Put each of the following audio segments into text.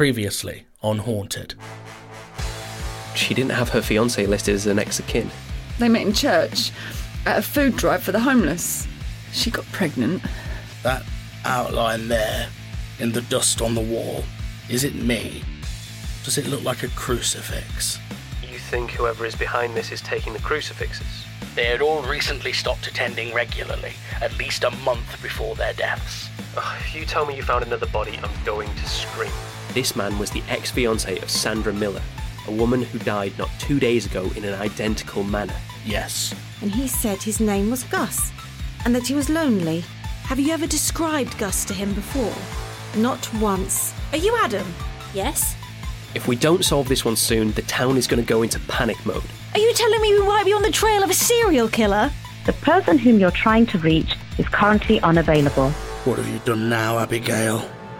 Previously on Haunted. She didn't have her fiancé listed as an next of kin. They met in church at a food drive for the homeless. She got pregnant. That outline there, in the dust on the wall, is it me? Does it look like a crucifix? You think whoever is behind this is taking the crucifixes? They had all recently stopped attending regularly, at least a month before their deaths. If you tell me you found another body, I'm going to scream. This man was the ex-fiancé of Sandra Miller, a woman who died not 2 days ago in an identical manner. Yes. And he said his name was Gus, and that he was lonely. Have you ever described Gus to him before? Not once. Are you Adam? Yes. If we don't solve this one soon, the town is going to go into panic mode. Are you telling me we might be on the trail of a serial killer? The person whom you're trying to reach is currently unavailable. What have you done now, Abigail?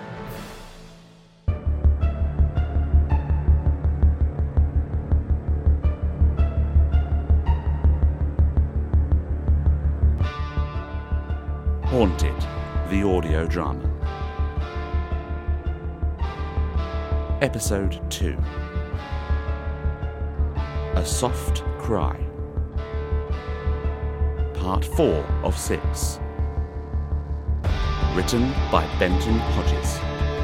Haunted, the audio drama. Episode 2. A Soft Cry. Part 4 of 6. Written by Benton Hodges.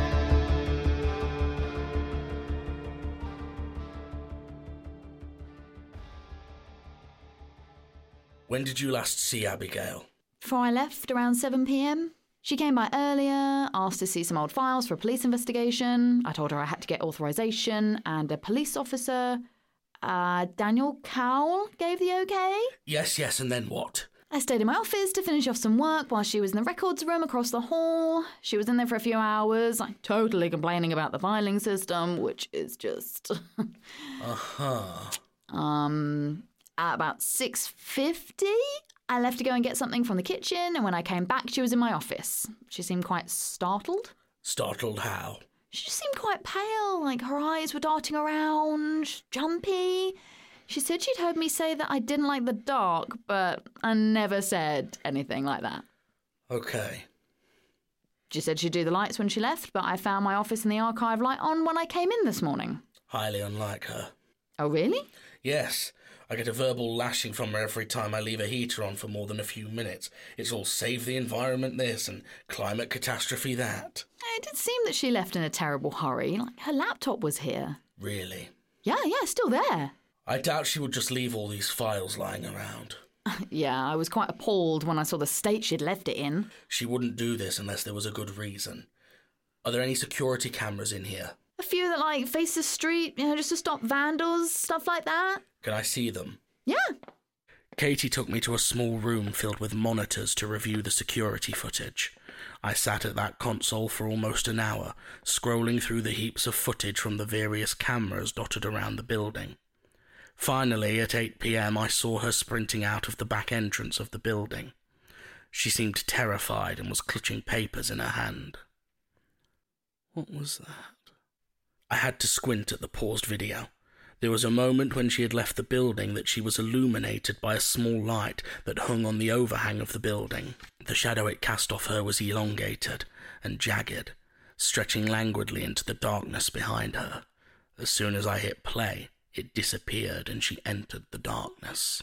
When did you last see Abigail? Before I left, around 7 p.m. She came by earlier, asked to see some old files for a police investigation. I told her I had to get authorisation, and a police officer, Daniel Cowell, gave the okay. Yes, and then what? I stayed in my office to finish off some work while she was in the records room across the hall. She was in there for a few hours, like totally complaining about the filing system, which is just... At about 6:50, I left to go and get something from the kitchen, and when I came back, she was in my office. She seemed quite startled. Startled how? She just seemed quite pale, like her eyes were darting around, jumpy. She said she'd heard me say that I didn't like the dark, but I never said anything like that. Okay. She said she'd do the lights when she left, but I found my office and the archive light on when I came in this morning. Highly unlike her. Oh, really? Yes. I get a verbal lashing from her every time I leave a heater on for more than a few minutes. It's all save the environment this and climate catastrophe that. It did seem that she left in a terrible hurry. Like, her laptop was here. Really? Yeah, still there. I doubt she would just leave all these files lying around. Yeah, I was quite appalled when I saw the state she'd left it in. She wouldn't do this unless there was a good reason. Are there any security cameras in here? A few that, face the street, just to stop vandals, stuff like that. Can I see them? Yeah. Katie took me to a small room filled with monitors to review the security footage. I sat at that console for almost an hour, scrolling through the heaps of footage from the various cameras dotted around the building. Finally, at 8 p.m, I saw her sprinting out of the back entrance of the building. She seemed terrified and was clutching papers in her hand. What was that? I had to squint at the paused video. There was a moment when she had left the building that she was illuminated by a small light that hung on the overhang of the building. The shadow it cast off her was elongated and jagged, stretching languidly into the darkness behind her. As soon as I hit play, it disappeared and she entered the darkness.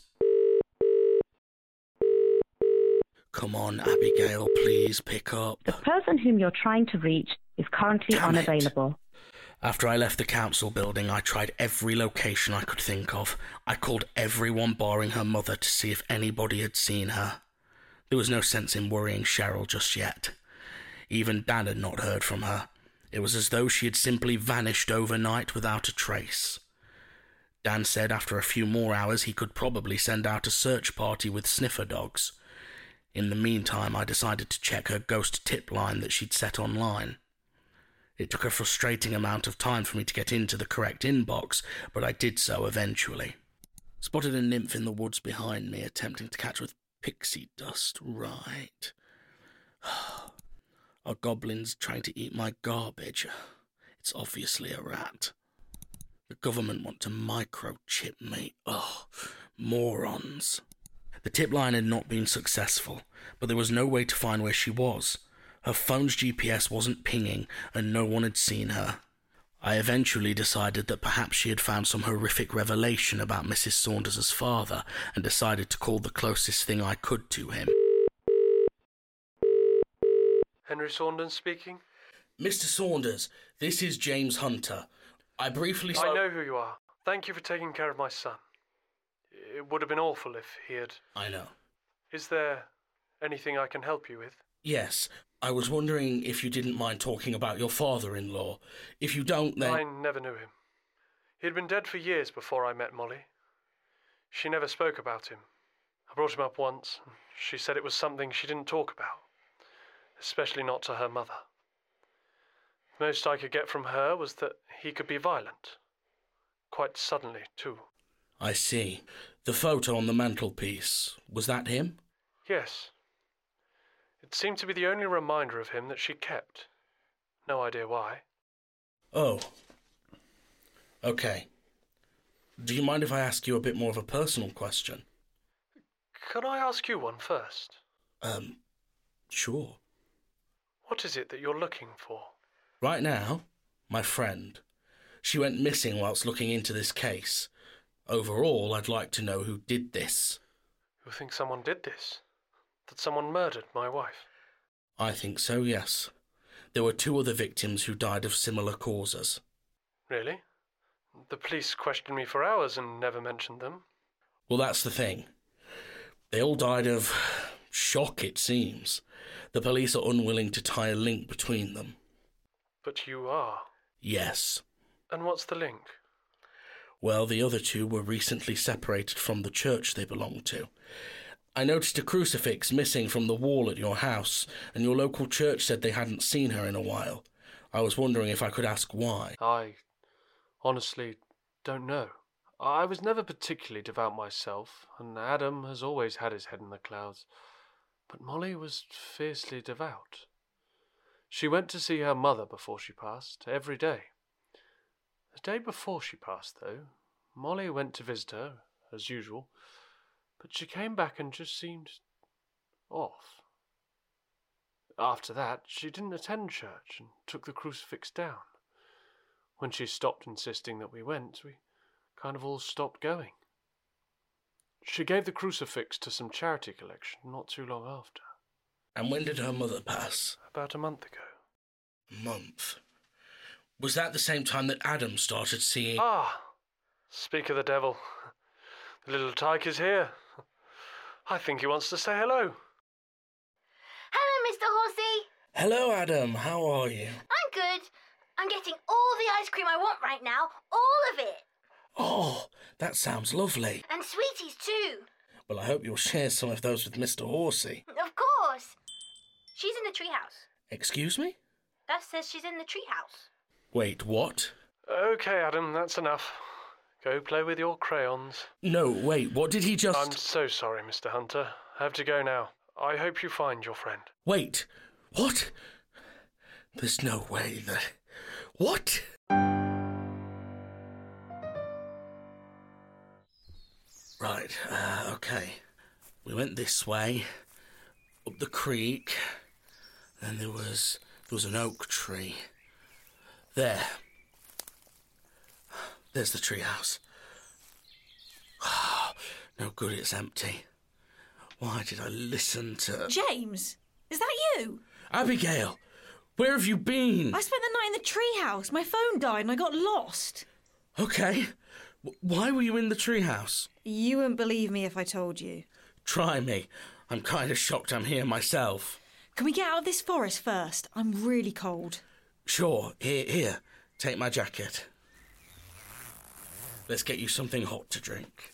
Come on, Abigail, please pick up. The person whom you're trying to reach is currently unavailable. After I left the council building, I tried every location I could think of. I called everyone barring her mother to see if anybody had seen her. There was no sense in worrying Cheryl just yet. Even Dan had not heard from her. It was as though she had simply vanished overnight without a trace. Dan said after a few more hours he could probably send out a search party with sniffer dogs. In the meantime, I decided to check her ghost tip line that she'd set online. It took a frustrating amount of time for me to get into the correct inbox, but I did so eventually. Spotted a nymph in the woods behind me, attempting to catch with pixie dust. Right. A goblin's trying to eat my garbage. It's obviously a rat. The government want to microchip me. Morons. The tip line had not been successful, but there was no way to find where she was. Her phone's GPS wasn't pinging, and no one had seen her. I eventually decided that perhaps she had found some horrific revelation about Mrs. Saunders's father and decided to call the closest thing I could to him. Henry Saunders speaking. Mr. Saunders, this is James Hunter. I briefly... I know who you are. Thank you for taking care of my son. It would have been awful if he had... I know. Is there anything I can help you with? Yes. I was wondering if you didn't mind talking about your father-in-law. If you don't, then... I never knew him. He had been dead for years before I met Molly. She never spoke about him. I brought him up once, and she said it was something she didn't talk about, especially not to her mother. The most I could get from her was that he could be violent. Quite suddenly, too. I see. The photo on the mantelpiece, was that him? Yes. It seemed to be the only reminder of him that she kept. No idea why. Oh. Okay. Do you mind if I ask you a bit more of a personal question? Can I ask you one first? Sure. What is it that you're looking for? Right now, my friend. She went missing whilst looking into this case. Overall, I'd like to know who did this. You think someone did this? That someone murdered my wife? I think so, yes. There were 2 other victims who died of similar causes. Really? The police questioned me for hours and never mentioned them. Well, that's the thing. They all died of shock, it seems. The police are unwilling to tie a link between them. But you are? Yes. And what's the link? Well, the other 2 were recently separated from the church they belonged to. I noticed a crucifix missing from the wall at your house, and your local church said they hadn't seen her in a while. I was wondering if I could ask why. I honestly don't know. I was never particularly devout myself, and Adam has always had his head in the clouds. But Molly was fiercely devout. She went to see her mother before she passed, every day. The day before she passed, though, Molly went to visit her, as usual, but she came back and just seemed off. After that, she didn't attend church and took the crucifix down. When she stopped insisting that we went, we kind of all stopped going. She gave the crucifix to some charity collection not too long after. And when did her mother pass? About a month ago. A month? Was that the same time that Adam started seeing... Ah! Speak of the devil. The little tyke is here. I think he wants to say hello. Hello, Mr. Horsey. Hello, Adam. How are you? I'm good. I'm getting all the ice cream I want right now. All of it. Oh, that sounds lovely. And sweeties too. Well, I hope you'll share some of those with Mr. Horsey. Of course. She's in the treehouse. Excuse me? That says she's in the treehouse. Wait, what? Okay, Adam, that's enough. Go play with your crayons. No, wait, what did he just... I'm so sorry, Mr. Hunter. I have to go now. I hope you find your friend. Wait, what? There's no way that... What? Right, okay. We went this way, up the creek, then there was an oak tree. There. There's the treehouse. No good, it's empty. Why did I listen to... James, is that you? Abigail, where have you been? I spent the night in the treehouse. My phone died and I got lost. Okay. Why were you in the treehouse? You wouldn't believe me if I told you. Try me. I'm kind of shocked I'm here myself. Can we get out of this forest first? I'm really cold. Sure. Here. Take my jacket. Let's get you something hot to drink.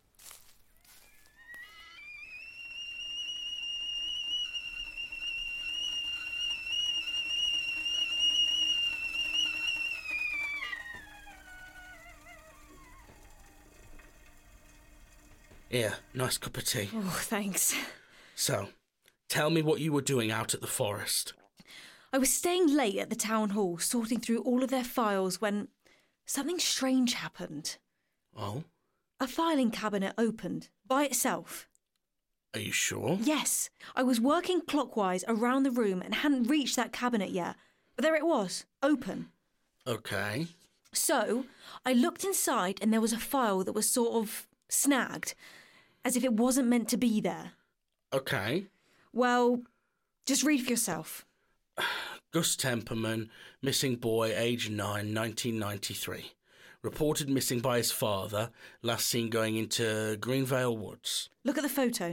Here, nice cup of tea. Oh, thanks. So, tell me what you were doing out at the forest. I was staying late at the town hall, sorting through all of their files when something strange happened. Oh? A filing cabinet opened, by itself. Are you sure? Yes. I was working clockwise around the room and hadn't reached that cabinet yet. But there it was, open. Okay. So, I looked inside and there was a file that was sort of snagged, as if it wasn't meant to be there. Okay. Well, just read for yourself. Gus Temperman, missing boy, age 9, 1993. Reported missing by his father, last seen going into Greenvale Woods. Look at the photo.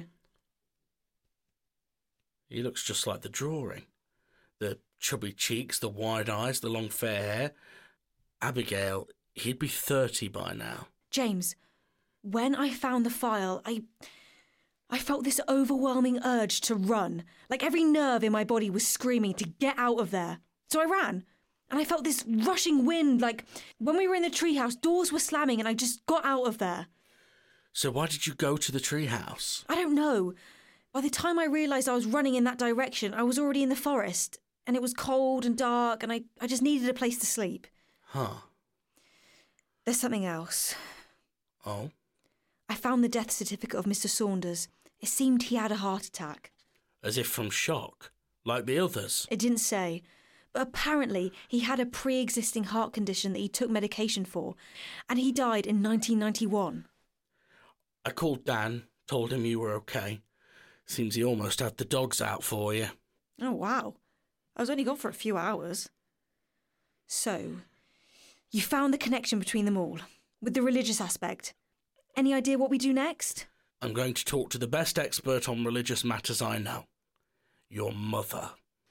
He looks just like the drawing. The chubby cheeks, the wide eyes, the long fair hair. Abigail, he'd be 30 by now. James, when I found the file, I felt this overwhelming urge to run. Like every nerve in my body was screaming to get out of there. So I ran. And I felt this rushing wind, like when we were in the treehouse, doors were slamming and I just got out of there. So why did you go to the treehouse? I don't know. By the time I realised I was running in that direction, I was already in the forest. And it was cold and dark and I just needed a place to sleep. Huh. There's something else. Oh? I found the death certificate of Mr. Saunders. It seemed he had a heart attack. As if from shock, like the others? It didn't say. But apparently he had a pre-existing heart condition that he took medication for, and he died in 1991. I called Dan, told him you were okay. Seems he almost had the dogs out for you. Oh, wow. I was only gone for a few hours. So, you found the connection between them all, with the religious aspect. Any idea what we do next? I'm going to talk to the best expert on religious matters I know. Your mother.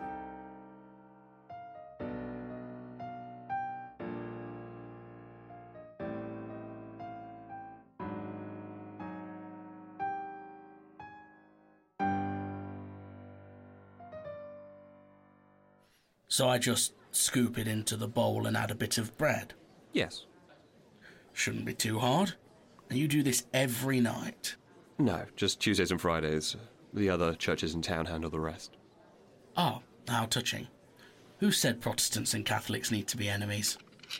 So I just scoop it into the bowl and add a bit of bread? Yes. Shouldn't be too hard. And you do this every night? No, just Tuesdays and Fridays. The other churches in town handle the rest. Oh, how touching. Who said Protestants and Catholics need to be enemies?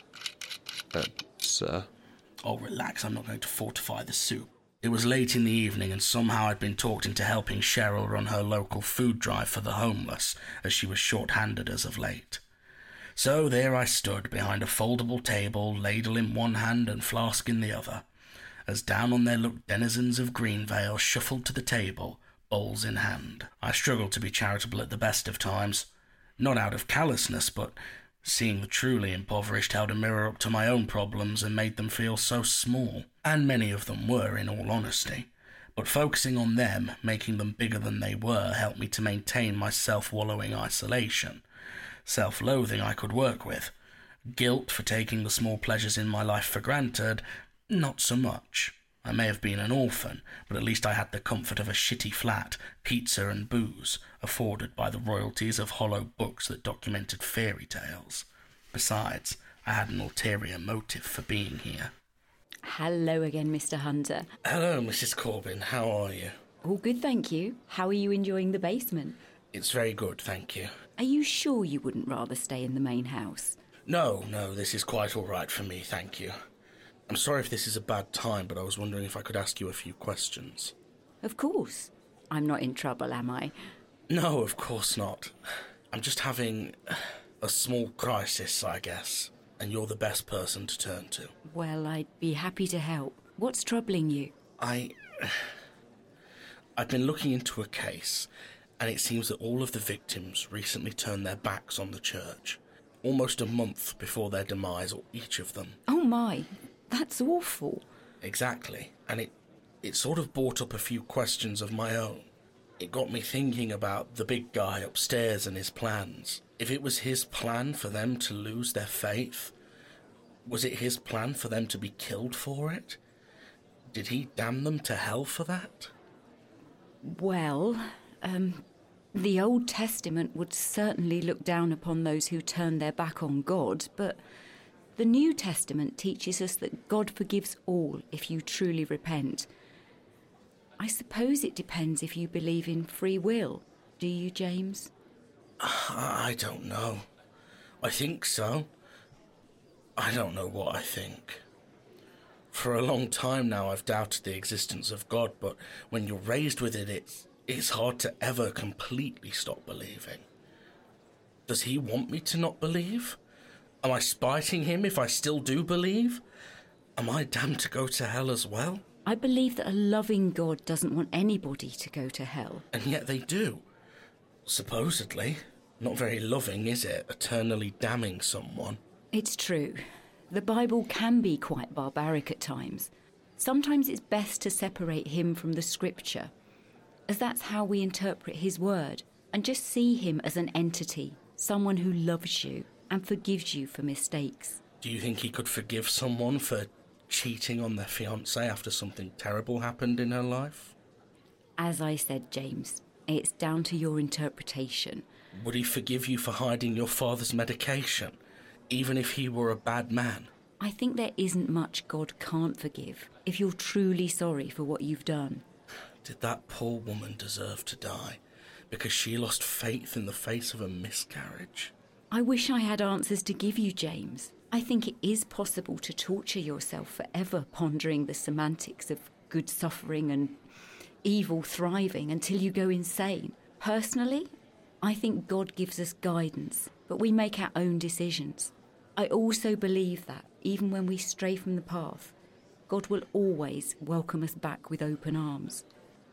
Sir? Oh, relax, I'm not going to fortify the soup. It was late in the evening and somehow I'd been talked into helping Cheryl run her local food drive for the homeless, as she was short-handed as of late. So there I stood behind a foldable table, ladle in one hand and flask in the other, as down on their look denizens of Greenvale shuffled to the table, bowls in hand. I struggled to be charitable at the best of times, not out of callousness, but seeing the truly impoverished held a mirror up to my own problems and made them feel so small. And many of them were, in all honesty. But focusing on them, making them bigger than they were, helped me to maintain my self-wallowing isolation. Self-loathing I could work with. Guilt for taking the small pleasures in my life for granted, not so much. I may have been an orphan, but at least I had the comfort of a shitty flat, pizza and booze, afforded by the royalties of hollow books that documented fairy tales. Besides, I had an ulterior motive for being here. Hello again, Mr. Hunter. Hello, Mrs. Corbin. How are you? All good, thank you. How are you enjoying the basement? It's very good, thank you. Are you sure you wouldn't rather stay in the main house? No, this is quite all right for me, thank you. I'm sorry if this is a bad time, but I was wondering if I could ask you a few questions. Of course. I'm not in trouble, am I? No, of course not. I'm just having a small crisis, I guess, and you're the best person to turn to. Well, I'd be happy to help. What's troubling you? I've been looking into a case, and it seems that all of the victims recently turned their backs on the church, almost a month before their demise, each of them. Oh my, that's awful. Exactly, and it sort of brought up a few questions of my own. It got me thinking about the big guy upstairs and his plans. If it was his plan for them to lose their faith, was it his plan for them to be killed for it? Did he damn them to hell for that? Well, the Old Testament would certainly look down upon those who turn their back on God, but the New Testament teaches us that God forgives all if you truly repent. I suppose it depends if you believe in free will. Do you, James? I don't know. I think so. I don't know what I think. For a long time now I've doubted the existence of God, but when you're raised with it, it's hard to ever completely stop believing. Does he want me to not believe? Am I spiting him if I still do believe? Am I damned to go to hell as well? I believe that a loving God doesn't want anybody to go to hell. And yet they do. Supposedly. Not very loving, is it? Eternally damning someone. It's true. The Bible can be quite barbaric at times. Sometimes it's best to separate him from the scripture, as that's how we interpret his word, and just see him as an entity, someone who loves you and forgives you for mistakes. Do you think he could forgive someone for cheating on their fiancé after something terrible happened in her life? As I said, James, it's down to your interpretation. Would he forgive you for hiding your father's medication, even if he were a bad man? I think there isn't much God can't forgive if you're truly sorry for what you've done. Did that poor woman deserve to die because she lost faith in the face of a miscarriage? I wish I had answers to give you, James. I think it is possible to torture yourself forever pondering the semantics of good suffering and evil thriving until you go insane. Personally, I think God gives us guidance, but we make our own decisions. I also believe that, even when we stray from the path, God will always welcome us back with open arms.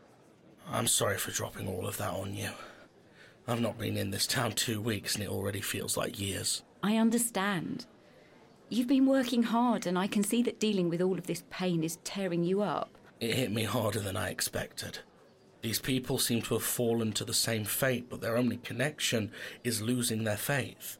I'm sorry for dropping all of that on you. I've not been in this town 2 weeks and it already feels like years. I understand. You've been working hard and I can see that dealing with all of this pain is tearing you up. It hit me harder than I expected. These people seem to have fallen to the same fate, but their only connection is losing their faith.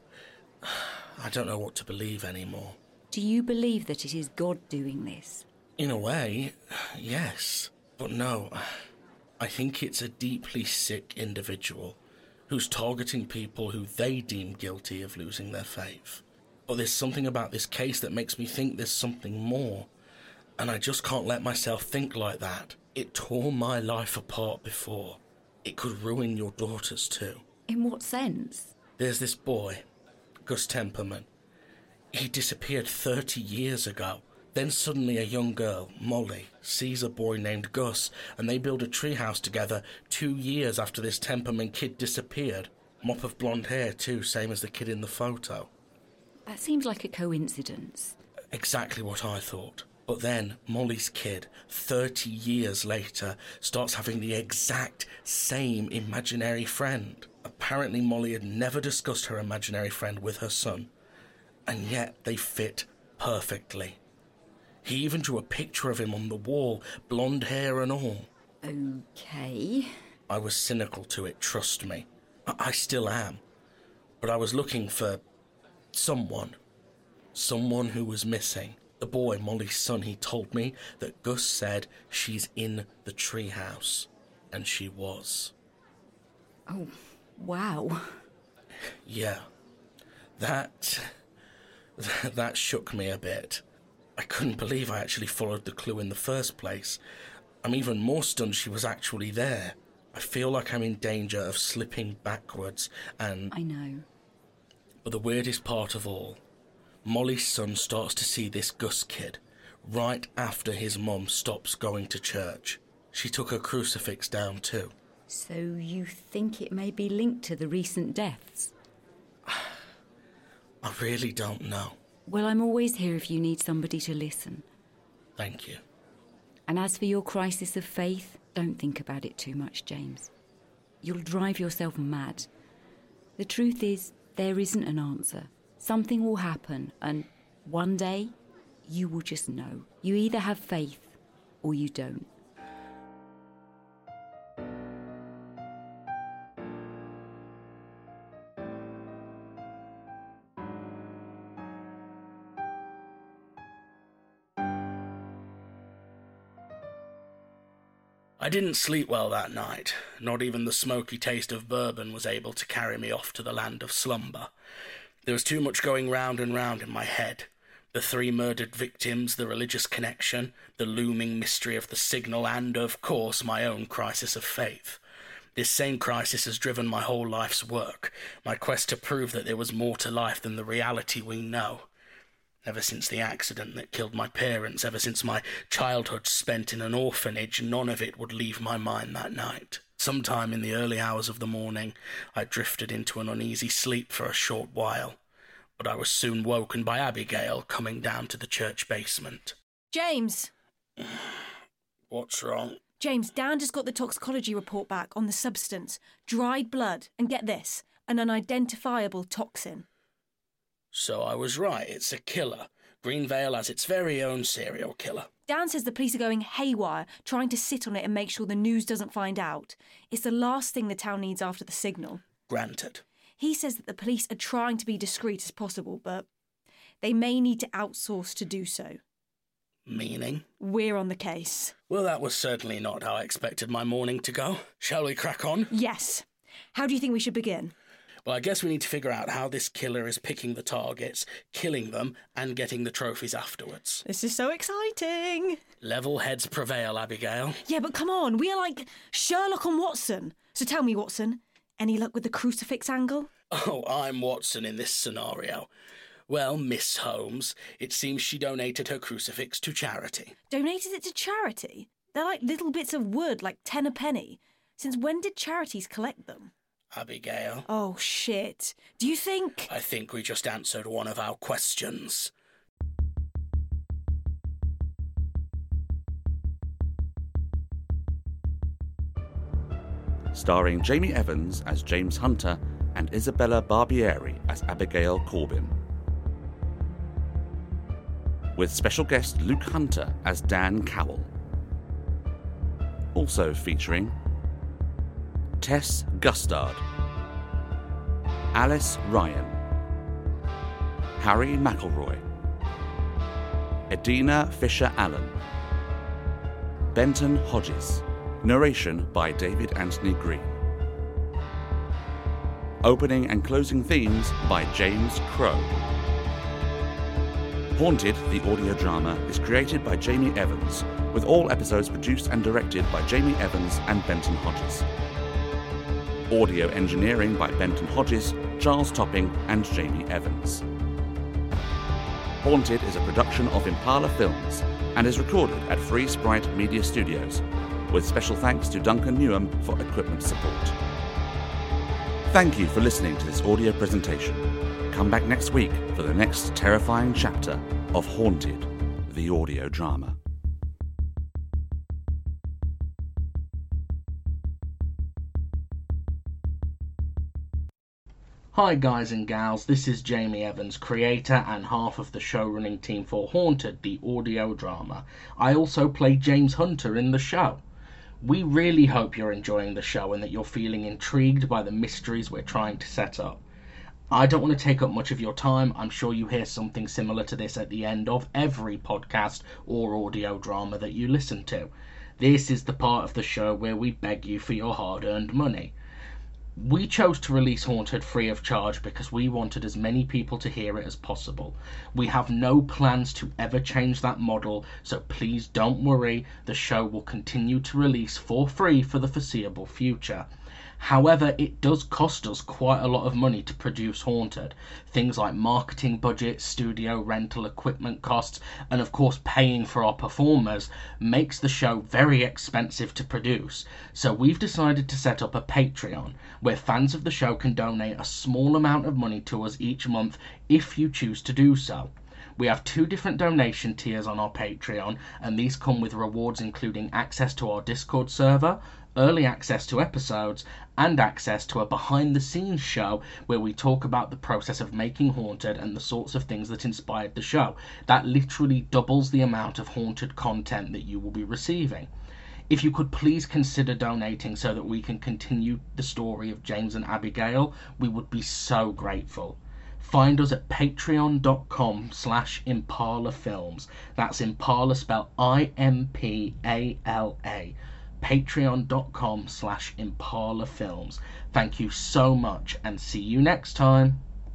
I don't know what to believe anymore. Do you believe that it is God doing this? In a way, yes. But no, I think it's a deeply sick individual who's targeting people who they deem guilty of losing their faith. But there's something about this case that makes me think there's something more. And I just can't let myself think like that. It tore my life apart before. It could ruin your daughter's too. In what sense? There's this boy, Gus Temperman. He disappeared 30 years ago. Then suddenly a young girl, Molly, sees a boy named Gus, and they build a treehouse together 2 years after this Temperman kid disappeared. Mop of blonde hair too, same as the kid in the photo. That seems like a coincidence. Exactly what I thought. But then Molly's kid, 30 years later, starts having the exact same imaginary friend. Apparently Molly had never discussed her imaginary friend with her son, and yet they fit perfectly. He even drew a picture of him on the wall, blonde hair and all. Okay. I was cynical to it, trust me. I still am. But I was looking for someone who was missing. The boy, Molly's son, he told me that Gus said she's in the treehouse. And she was. Oh, wow. Yeah. That shook me a bit. I couldn't believe I actually followed the clue in the first place. I'm even more stunned she was actually there. I feel like I'm in danger of slipping backwards and... I know. But the weirdest part of all, Molly's son starts to see this Gus kid right after his mum stops going to church. She took her crucifix down too. So you think it may be linked to the recent deaths? I really don't know. Well, I'm always here if you need somebody to listen. Thank you. And as for your crisis of faith, don't think about it too much, James. You'll drive yourself mad. The truth is, there isn't an answer. Something will happen, and one day, you will just know. You either have faith, or you don't. I didn't sleep well that night. Not even the smoky taste of bourbon was able to carry me off to the land of slumber. There was too much going round and round in my head. The 3 murdered victims, the religious connection, the looming mystery of the signal, and, of course, my own crisis of faith. This same crisis has driven my whole life's work, my quest to prove that there was more to life than the reality we know. Ever since the accident that killed my parents, ever since my childhood spent in an orphanage, none of it would leave my mind that night. Sometime in the early hours of the morning, I drifted into an uneasy sleep for a short while, but but I was soon woken by Abigail coming down to the church basement. James! What's wrong? James, Dan just got the toxicology report back on the substance. Dried blood. And get this, an unidentifiable toxin. So I was right, it's a killer. Greenvale has its very own serial killer. Dan says the police are going haywire, trying to sit on it and make sure the news doesn't find out. It's the last thing the town needs after the signal. Granted. He says that the police are trying to be discreet as possible, but they may need to outsource to do so. Meaning? We're on the case. Well, that was certainly not how I expected my morning to go. Shall we crack on? Yes. How do you think we should begin? Well, I guess we need to figure out how this killer is picking the targets, killing them, and getting the trophies afterwards. This is so exciting. Level heads prevail, Abigail. Yeah, but come on, we are like Sherlock and Watson. So tell me, Watson, any luck with the crucifix angle? Oh, I'm Watson in this scenario. Well, Miss Holmes, it seems she donated her crucifix to charity. Donated it to charity? They're like little bits of wood, like 10 a penny. Since when did charities collect them? Abigail. Oh, shit. Do you think... I think we just answered one of our questions. Starring Jamie Evans as James Hunter and Isabella Barbieri as Abigail Corbin. With special guest Luke Hunter as Dan Cowell. Also featuring Tess Gustard, Alice Ryan, Harry McElroy, Edina Fisher-Allen, Benton Hodges. Narration by David Anthony Green. Opening and closing themes by James Crow. Haunted, the audio drama, is created by Jamie Evans, with all episodes produced and directed by Jamie Evans and Benton Hodges. Audio engineering by Benton Hodges, Charles Topping and Jamie Evans. Haunted is a production of Impala Films and is recorded at Free Sprite Media Studios, with special thanks to Duncan Newham for equipment support. Thank you for listening to this audio presentation. Come back next week for the next terrifying chapter of Haunted, the audio drama. Hi guys and gals, this is Jamie Evans, creator and half of the show-running team for Haunted, the audio drama. I also play James Hunter in the show. We really hope you're enjoying the show and that you're feeling intrigued by the mysteries we're trying to set up. I don't want to take up much of your time. I'm sure you hear something similar to this at the end of every podcast or audio drama that you listen to. This is the part of the show where we beg you for your hard-earned money. We chose to release Haunted free of charge because we wanted as many people to hear it as possible. We have no plans to ever change that model, so please don't worry, the show will continue to release for free for the foreseeable future. However, it does cost us quite a lot of money to produce Haunted. Things like marketing budget, studio rental, equipment costs, and of course paying for our performers makes the show very expensive to produce. So we've decided to set up a Patreon, where fans of the show can donate a small amount of money to us each month if you choose to do so. We have 2 different donation tiers on our Patreon, and these come with rewards including access to our Discord server, early access to episodes, and access to a behind-the-scenes show where we talk about the process of making Haunted and the sorts of things that inspired the show. That literally doubles the amount of Haunted content that you will be receiving. If you could please consider donating so that we can continue the story of James and Abigail, we would be so grateful. Find us at patreon.com/Impala Films. That's Impala spelled IMPALA. Patreon.com/Impala Films. Thank you so much and see you next time.